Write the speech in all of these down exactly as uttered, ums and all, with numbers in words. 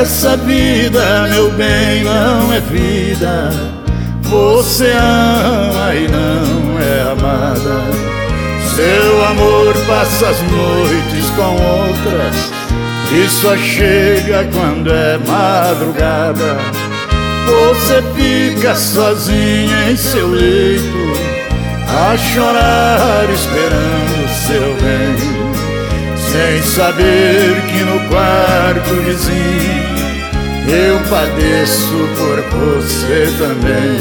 Essa vida, meu bem, não é vida. Você ama e não é amada. Seu amor passa as noites com outras e só chega quando é madrugada. Você fica sozinha em seu leito, a chorar esperando seu bem, sem saber que no quarto vizinho eu padeço por você também.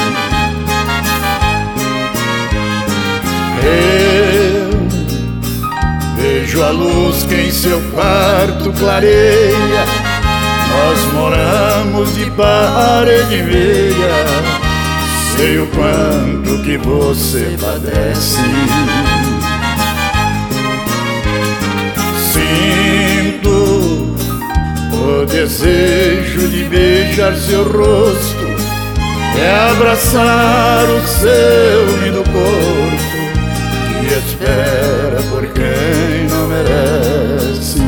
Eu vejo a luz que em seu quarto clareia. Nós moramos de parede e meia. Sei o quanto que você padece. Sinto o desejo de beijar seu rosto e abraçar o seu lindo corpo, que espera por quem não merece.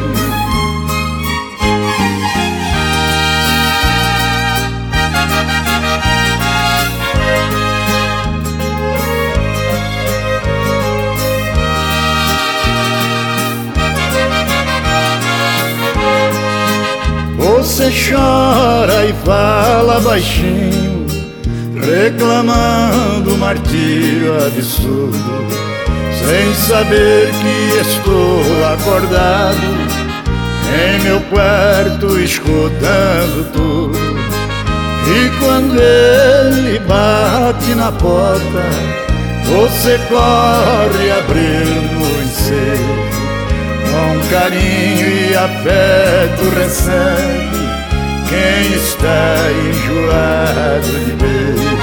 Você chora e fala baixinho, reclamando um martírio absurdo, sem saber que estou acordado em meu quarto escutando tudo. E quando ele bate na porta, você corre abrindo o ensejo. Com carinho e afeto recebe quem está enjoado de beijo.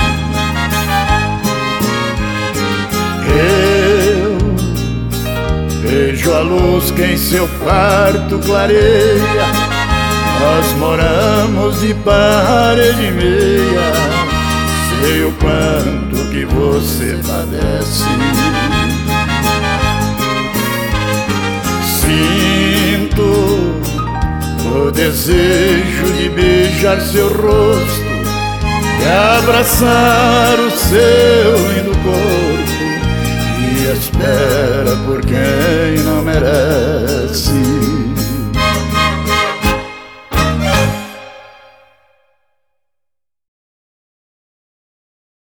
Eu vejo a luz que em seu quarto clareia. Nós moramos de parede e meia. Sei o quanto que você padece. Sinto o desejo de beijar seu rosto e abraçar o seu lindo corpo, e espera por quem não merece.